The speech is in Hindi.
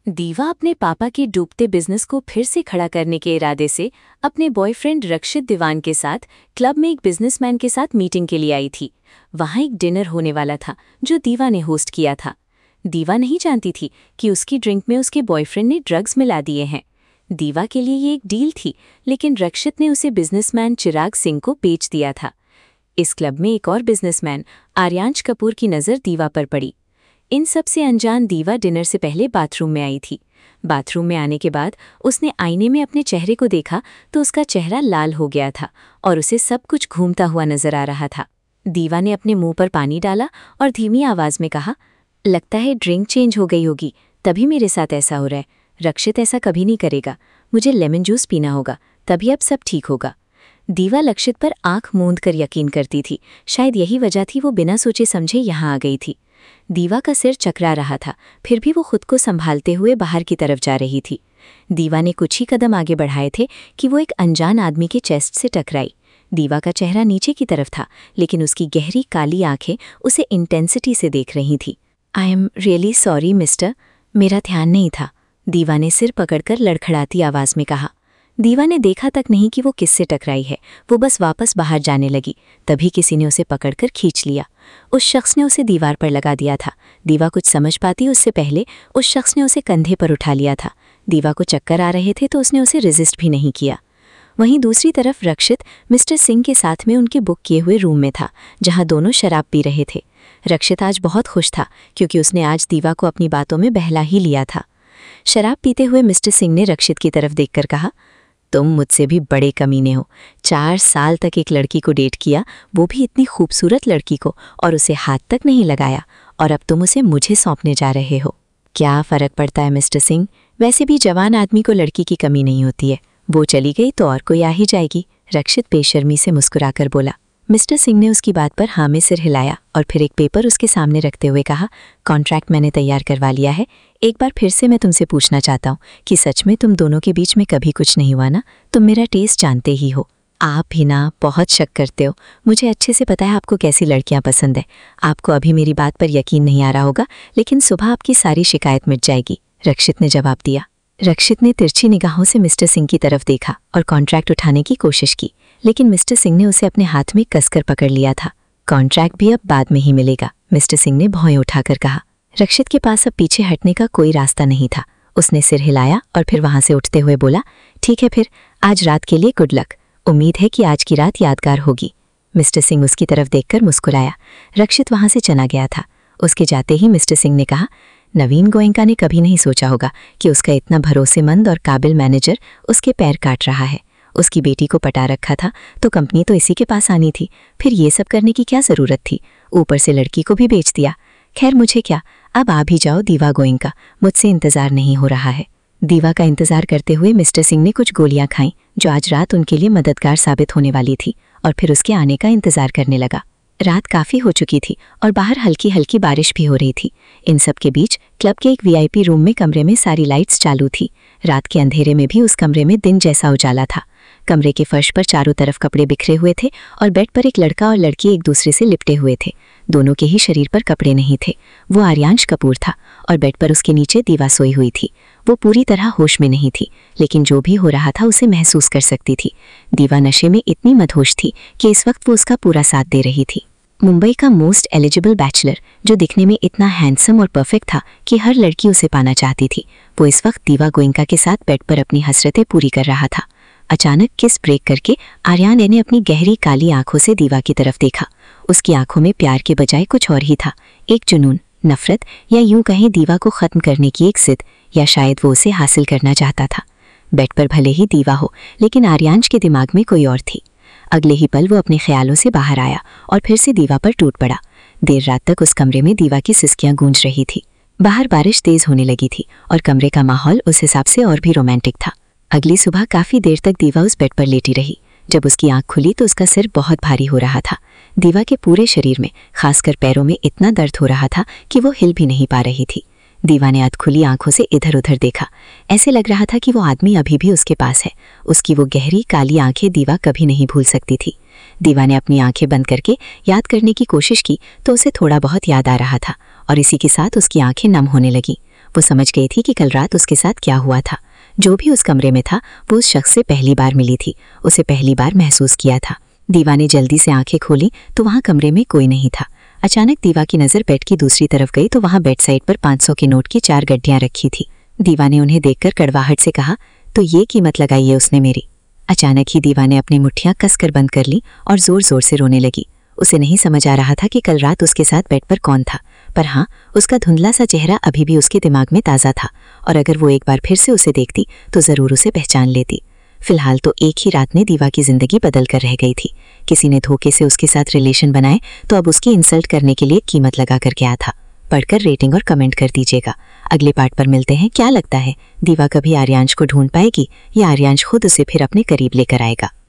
दीवा अपने पापा के डूबते बिजनेस को फिर से खड़ा करने के इरादे से अपने बॉयफ्रेंड रक्षित दीवान के साथ क्लब में एक बिजनेसमैन के साथ मीटिंग के लिए आई थी। वहां एक डिनर होने वाला था जो दीवा ने होस्ट किया था। दीवा नहीं जानती थी कि उसकी ड्रिंक में उसके बॉयफ्रेंड ने ड्रग्स मिला दिए हैं। दीवा के लिए ये एक डील थी, लेकिन रक्षित ने उसे बिजनेसमैन चिराग सिंह को बेच दिया था। इस क्लब में एक और बिजनेसमैन आर्यांश कपूर की नज़र दीवा पर पड़ी। इन सब से अनजान दीवा डिनर से पहले बाथरूम में आई थी। बाथरूम में आने के बाद उसने आईने में अपने चेहरे को देखा तो उसका चेहरा लाल हो गया था और उसे सब कुछ घूमता हुआ नजर आ रहा था। दीवा ने अपने मुंह पर पानी डाला और धीमी आवाज में कहा, लगता है ड्रिंक चेंज हो गई होगी, तभी मेरे साथ ऐसा हो रहा है। रक्षित ऐसा कभी नहीं करेगा। मुझे लेमन जूस पीना होगा, तभी अब सब ठीक होगा। दीवा लक्षित पर आंख मूंद कर यकीन करती थी। शायद यही वजह थी वो बिना सोचे समझे यहाँ आ गई थी। दीवा का सिर चकरा रहा था, फिर भी वो खुद को संभालते हुए बाहर की तरफ जा रही थी। दीवा ने कुछ ही कदम आगे बढ़ाए थे कि वो एक अनजान आदमी के चेस्ट से टकराई। दीवा का चेहरा नीचे की तरफ था, लेकिन उसकी गहरी काली आंखें उसे इंटेंसिटी से देख रही थी। I am really sorry mister, मेरा ध्यान नहीं था, दीवा ने सिर पकड़कर लड़खड़ाती आवाज में कहा। दीवा ने देखा तक नहीं कि वो किससे टकराई है। वो बस वापस बाहर जाने लगी, तभी किसी ने उसे पकड़कर खींच लिया। उस शख्स ने उसे दीवार पर लगा दिया था। दीवा कुछ समझ पाती उससे पहले उस शख्स ने उसे कंधे पर उठा लिया था। दीवा को चक्कर आ रहे थे तो उसने उसे रेजिस्ट भी नहीं किया। वहीं दूसरी तरफ रक्षित मिस्टर सिंह के साथ में उनके बुक किए हुए रूम में था, जहां दोनों शराब पी रहे थे। रक्षित आज बहुत खुश था क्योंकि उसने आज दीवा को अपनी बातों में बहला ही लिया था। शराब पीते हुए मिस्टर सिंह ने रक्षित की तरफ देखकर कहा, तुम मुझसे भी बड़े कमीने हो। 4 साल तक एक लड़की को डेट किया, वो भी इतनी खूबसूरत लड़की को, और उसे हाथ तक नहीं लगाया, और अब तुम उसे मुझे सौंपने जा रहे हो। क्या फ़र्क पड़ता है मिस्टर सिंह, वैसे भी जवान आदमी को लड़की की कमी नहीं होती है। वो चली गई तो और कोई आ ही जाएगी, रक्षित बेशर्मी से मुस्कुराकर बोला। मिस्टर सिंह ने उसकी बात पर हाँ में सिर हिलाया और फिर एक पेपर उसके सामने रखते हुए कहा, कॉन्ट्रैक्ट मैंने तैयार करवा लिया है। एक बार फिर से मैं तुमसे पूछना चाहता हूँ कि सच में तुम दोनों के बीच में कभी कुछ नहीं हुआ ना? तुम मेरा टेस्ट जानते ही हो। आप भी ना बहुत शक करते हो। मुझे अच्छे से पता है आपको कैसी लड़कियां पसंद है। आपको अभी मेरी बात पर यकीन नहीं आ रहा होगा, लेकिन सुबह आपकी सारी शिकायत मिट जाएगी, रक्षित ने जवाब दिया। रक्षित ने तिरछी निगाहों से मिस्टर सिंह की तरफ देखा और कॉन्ट्रैक्ट उठाने की कोशिश की, लेकिन मिस्टर सिंह ने उसे अपने हाथ में कसकर पकड़ लिया था। कॉन्ट्रैक्ट भी अब बाद में ही मिलेगा, मिस्टर सिंह ने भौं उठाकर कहा। रक्षित के पास अब पीछे हटने का कोई रास्ता नहीं था। उसने सिर हिलाया और फिर वहां से उठते हुए बोला, ठीक है फिर, आज रात के लिए गुड लक। उम्मीद है कि आज की रात यादगार होगी। मिस्टर सिंह उसकी तरफ देखकर मुस्कुराया। रक्षित वहां से चला गया था। उसके जाते ही मिस्टर सिंह ने कहा, नवीन गोयनका ने कभी नहीं सोचा होगा कि उसका इतना भरोसेमंद और काबिल मैनेजर उसके पैर काट रहा है। उसकी बेटी को पटा रखा था तो कंपनी तो इसी के पास आनी थी, फिर ये सब करने की क्या ज़रूरत थी? ऊपर से लड़की को भी बेच दिया। खैर मुझे क्या, अब आ भी जाओ दीवा गोयनका, मुझसे इंतज़ार नहीं हो रहा है। दीवा का इंतज़ार करते हुए मिस्टर सिंह ने कुछ गोलियां खाईं जो आज रात उनके लिए मददगार साबित होने वाली थी, और फिर उसके आने का इंतज़ार करने लगा। रात काफ़ी हो चुकी थी और बाहर हल्की हल्की बारिश भी हो रही थी। इन सब के बीच क्लब के एक वीआईपी रूम में कमरे में सारी लाइट्स चालू थी। रात के अंधेरे में भी उस कमरे में दिन जैसा उजाला था। कमरे के फर्श पर चारों तरफ कपड़े बिखरे हुए थे और बेड पर एक लड़का और लड़की एक दूसरे से लिपटे हुए थे। दोनों के ही शरीर पर कपड़े नहीं थे। वो आर्यांश कपूर था और बेड पर उसके नीचे दीवा सोई हुई थी। वो पूरी तरह होश में नहीं थी, लेकिन जो भी हो रहा था उसे महसूस कर सकती थी। दीवा नशे में इतनी मदहोश थी कि इस वक्त वो उसका पूरा साथ दे रही थी। मुंबई का मोस्ट एलिजिबल बैचलर, जो दिखने में इतना हैंडसम और परफेक्ट था कि हर लड़की उसे पाना चाहती थी, वो इस वक्त दीवा गोयनका के साथ बेड पर अपनी हसरतें पूरी कर रहा था। अचानक किस ब्रेक करके आर्यान ने अपनी गहरी काली आंखों से दीवा की तरफ देखा। उसकी आंखों में प्यार के बजाय कुछ और ही था, एक जुनून, नफरत, या यूं कहें दीवा को खत्म करने की एक जिद, या शायद वो उसे हासिल करना चाहता था। बेड पर भले ही दीवा हो, लेकिन आर्यांश के दिमाग में कोई और थी। अगले ही पल वो अपने ख्यालों से बाहर आया और फिर से दीवा पर टूट पड़ा। देर रात तक उस कमरे में दीवा की सिसकियां गूंज रही थी। बाहर बारिश तेज होने लगी थी और कमरे का माहौल उस हिसाब से और भी रोमांटिक था। अगली सुबह काफी देर तक दीवा उस बेड पर लेटी रही। जब उसकी आंख खुली तो उसका सिर बहुत भारी हो रहा था। दीवा के पूरे शरीर में, खासकर पैरों में इतना दर्द हो रहा था कि वो हिल भी नहीं पा रही थी। दीवा ने अधखुली आंखों से इधर उधर देखा। ऐसे लग रहा था कि वो आदमी अभी भी उसके पास है। उसकी वो गहरी काली आंखें दीवा कभी नहीं भूल सकती थी। दीवा ने अपनी आंखें बंद करके याद करने की कोशिश की तो उसे थोड़ा बहुत याद आ रहा था और इसी के साथ उसकी आंखें नम होने लगी। वो समझ गई थी कि कल रात उसके साथ क्या हुआ था। जो भी उस कमरे में था वो उस शख्स से पहली बार मिली थी, उसे पहली बार महसूस किया था। दीवा ने जल्दी से आंखें खोली तो वहां कमरे में कोई नहीं था। अचानक दीवा की नज़र बेड की दूसरी तरफ गई तो वहां बेड साइड पर 500 के नोट की 4 गड्डियां रखी थी। दीवा ने उन्हें देखकर कड़वाहट से कहा, तो ये कीमत लगाई है उसने मेरी। अचानक ही दीवा ने अपनी मुट्ठियां कसकर बंद कर ली और जोर जोर से रोने लगी। उसे नहीं समझ आ रहा था कि कल रात उसके साथ बेड पर कौन था, पर हाँ, उसका धुंधला सा चेहरा अभी भी उसके दिमाग में ताज़ा था और अगर वो एक बार फिर से उसे देखती तो ज़रूर उसे पहचान लेती। फिलहाल तो एक ही रात में दीवा की ज़िंदगी बदल कर रह गई थी। किसी ने धोखे से उसके साथ रिलेशन बनाए तो अब उसकी इंसल्ट करने के लिए कीमत लगा कर गया था। पढ़कर रेटिंग और कमेंट कर दीजिएगा। अगले पार्ट पर मिलते हैं। क्या लगता है, दीवा कभी आर्यांश को ढूंढ पाएगी या आर्यांश खुद उसे फिर अपने करीब लेकर आएगा?